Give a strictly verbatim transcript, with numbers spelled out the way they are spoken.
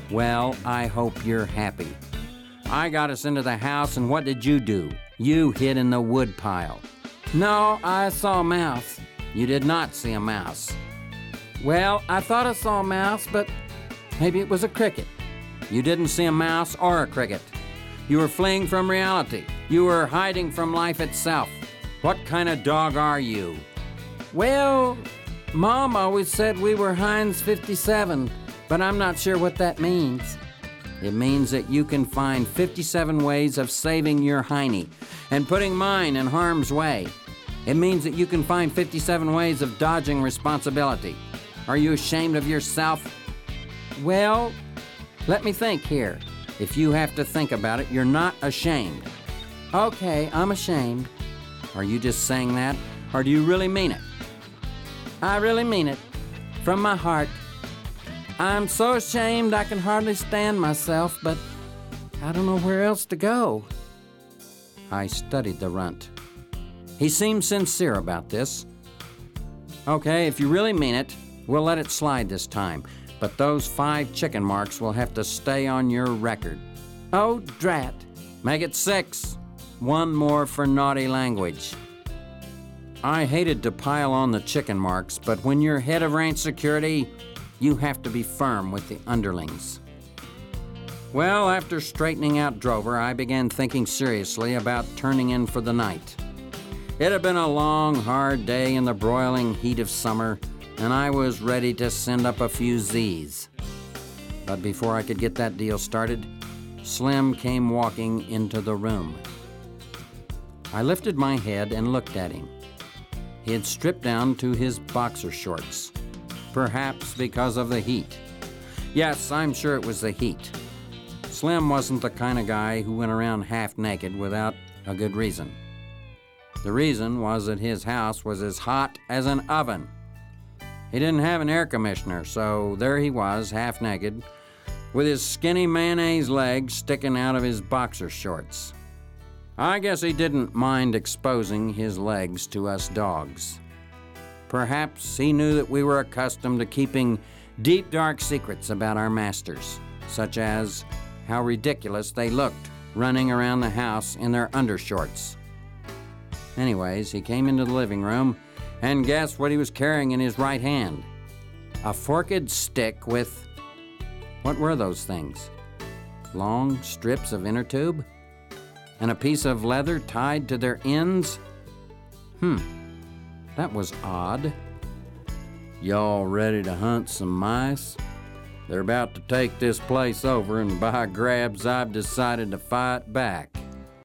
Well, I hope you're happy. I got us into the house, and what did you do? You hid in the wood pile. No, I saw a mouse. You did not see a mouse. Well, I thought I saw a mouse, but maybe it was a cricket. You didn't see a mouse or a cricket. You were fleeing from reality. You were hiding from life itself. What kind of dog are you? Well, Mom always said we were Heinz fifty-seven, but I'm not sure what that means. It means that you can find fifty-seven ways of saving your hiney and putting mine in harm's way. It means that you can find fifty-seven ways of dodging responsibility. Are you ashamed of yourself? Well, let me think here. If you have to think about it, you're not ashamed. Okay, I'm ashamed. Are you just saying that, or do you really mean it? I really mean it, from my heart. I'm so ashamed I can hardly stand myself, but I don't know where else to go. I studied the runt. He seemed sincere about this. Okay, if you really mean it, we'll let it slide this time, but those five chicken marks will have to stay on your record. Oh, drat. Make it six. One more for naughty language. I hated to pile on the chicken marks, but when you're head of ranch security, you have to be firm with the underlings. Well, after straightening out Drover, I began thinking seriously about turning in for the night. It had been a long, hard day in the broiling heat of summer, and I was ready to send up a few Z's. But before I could get that deal started, Slim came walking into the room. I lifted my head and looked at him. He had stripped down to his boxer shorts, perhaps because of the heat. Yes, I'm sure it was the heat. Slim wasn't the kind of guy who went around half naked without a good reason. The reason was that his house was as hot as an oven. He didn't have an air conditioner, so there he was, half naked, with his skinny mayonnaise legs sticking out of his boxer shorts. I guess he didn't mind exposing his legs to us dogs. Perhaps he knew that we were accustomed to keeping deep, dark secrets about our masters, such as how ridiculous they looked running around the house in their undershorts. Anyways, he came into the living room, and guess what he was carrying in his right hand? A forked stick with... what were those things? Long strips of inner tube? And a piece of leather tied to their ends? Hmm, that was odd. Y'all ready to hunt some mice? They're about to take this place over, and by grabs, I've decided to fight back.